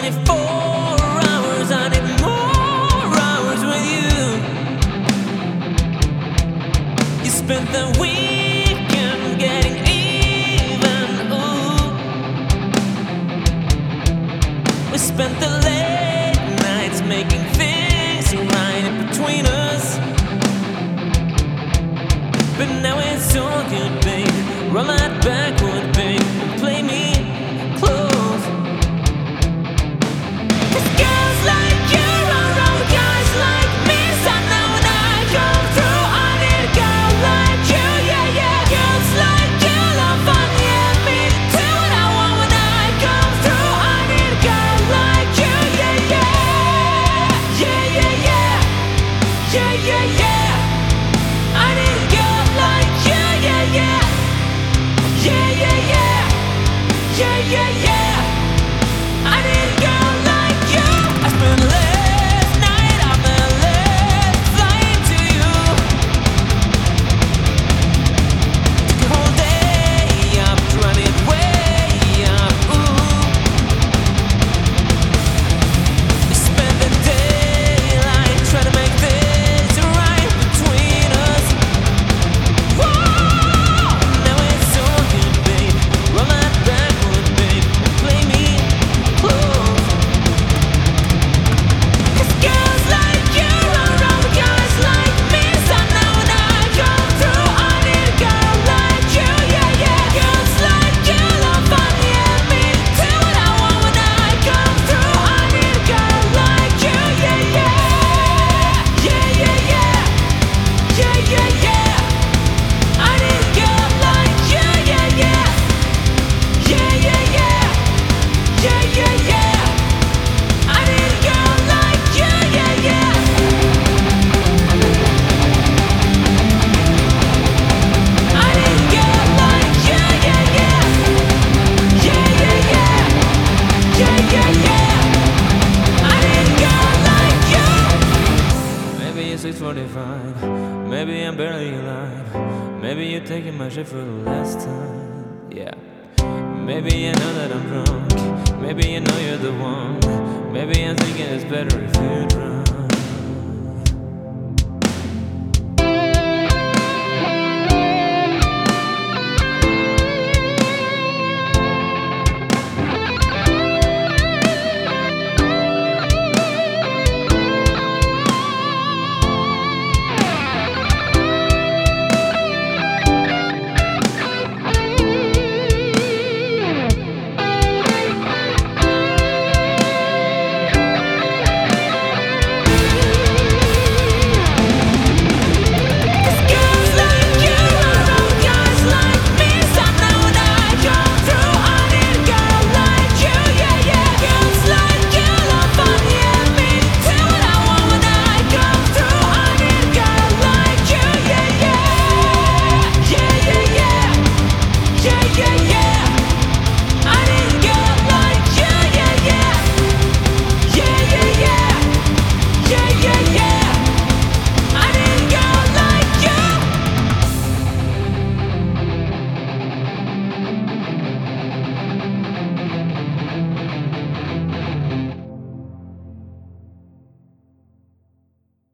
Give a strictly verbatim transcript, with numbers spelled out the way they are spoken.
twenty-four hours, I need more hours with you. You spent the weekend getting even, ooh. We spent the late nights making things right in between us. But now it's all good, baby. Roll that backward, baby, and play me close. 'Cause girls like you are all guys like me. So now when I come through, I need a girl like you, yeah, yeah. Girls like you love fun, yeah, me too. What I want when I come through, I need a girl like you, yeah, yeah. Yeah, yeah, yeah. Yeah, yeah, yeah. I need a girl like you, yeah, yeah. Yeah, yeah, yeah. Yeah, yeah, yeah. I need a girl like you. I spent last night on the last flight to you. Took a whole day up, run it way up, ooh. We spent the daylight trying to make this right between us. Whoa, now it's all good, babe. Roll that backward, babe, and play me close. 'Cause girls like you are all the guys like me. So now when I come through, I need a girl like you, yeah, yeah. Girls like you love fun, yeah, me too. What I want when I come through, I need a girl like you, yeah, yeah. Yeah, yeah, yeah. Yeah, yeah, yeah. I need a girl like you, yeah, yeah. Yeah, yeah, yeah. Yeah, yeah, yeah. I need a girl like you, yeah, yeah. I need a girl like you, yeah, yeah. Yeah, yeah, yeah. Yeah, yeah, yeah. I need a girl like you. Maybe it's six forty-five. Maybe I'm barely alive. Maybe you're taking my shit for the last time. Yeah. Maybe I know that I'm drunk. Maybe I know you're the one. Maybe I'm thinking it's better if you drown.